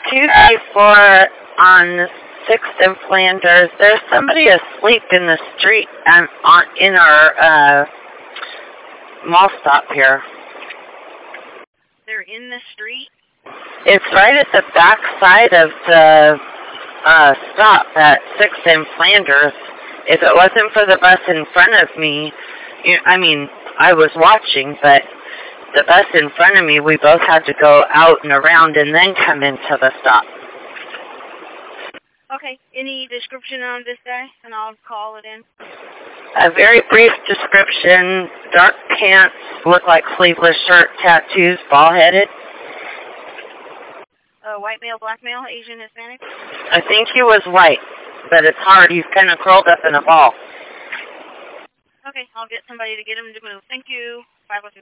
234 on 6th and Flanders. There's somebody asleep in the street in our mall stop here. They're in the street? It's right at the back side of the stop at 6th and Flanders. If it wasn't for the bus in front of me, I was watching, but the bus in front of me, we both had to go out and around and then come into the stop. Okay. Any description on this guy? And I'll call it in. A very brief description. Dark pants, look like sleeveless shirt, tattoos, bald-headed. White male, black male, Asian, Hispanic? I think he was white, but it's hard. He's kind of curled up in a ball. Okay, I'll get somebody to get him to move. Thank you. 502.